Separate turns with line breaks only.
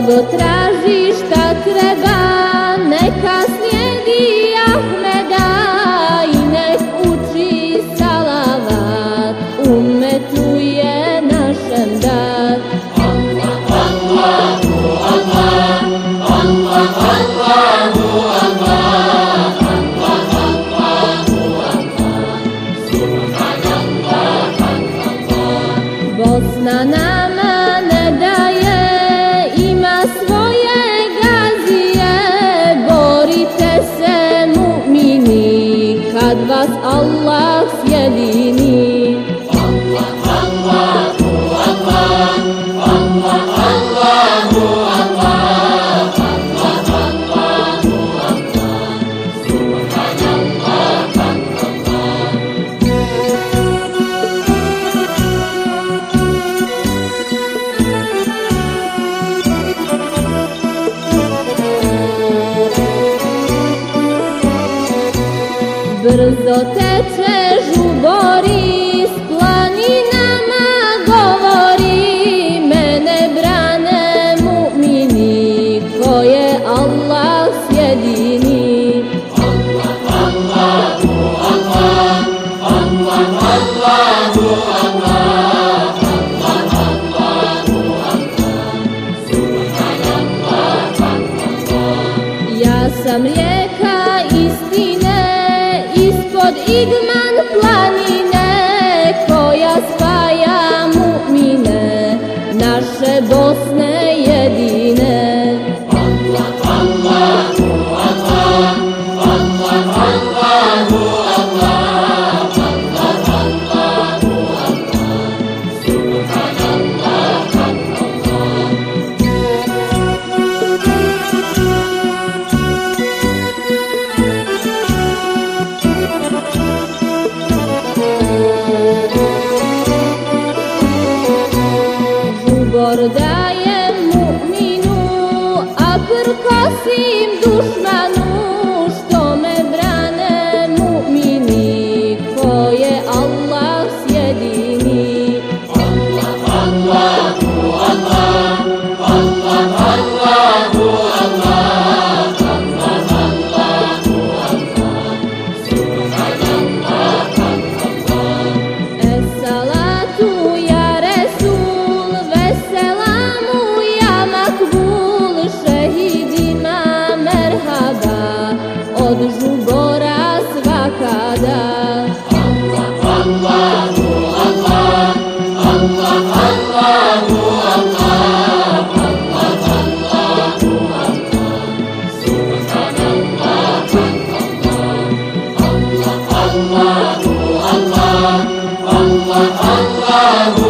Kogo traži šta treba, neka slijedi Ahmeda i nek uči salavat, ummetu je našem dat.
Allah, Allahu Allah, Allah, Allahu Allah, Allah, Allahu Allah, subhanallah, Allah.
Bosna nama ne daje, ima svoje gazije, borite se mu'mini, kad vas Allah sjedini.
Allah, Allahu Allah, Allah, Allahu Allah, Allah, Allahu Allah, subhanallah, Allah.
Brzo teče žubori, s planinama govori, mene brane mu'mini, ko je Allah sjedini.
Allah, Allahu Allah, Allah, Allahu Allah, Allah, Allahu Allah, subhanallah, Allah.
Ja sam rijeka istine, ispod Igman planine, koja spaja mu'mine, naše Bosne jedine.
Allah, Allahu Allah, Allah, Allahu Allah, Allah, Allahu Allah, subhanallah, Allah.
Žubor daje mu'minu, a prkosim dušmanu, što me brane mu'mini, ko je Allah sjedini.
Allah, Allahu Allah, Allah, Allahu Allah, Allah, Allahu Allah, subhanallah, Allah.
Es-salatu ya Resul, veselamu ya makbul, šehidima merhaba, od žubora svakada.
Allah, Allahu Allah, Allah, Allahu Allah, Allah, Allahu Allah, subhanallah, Allah. Allah, Allahu Allah, Allah, Allahu